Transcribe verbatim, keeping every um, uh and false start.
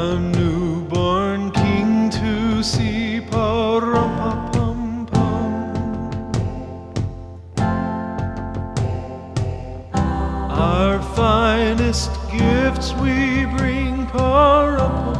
a newborn king to see. Pa-rum-pa-pum-pum. Our finest gifts we bring. Pa-rum-pum.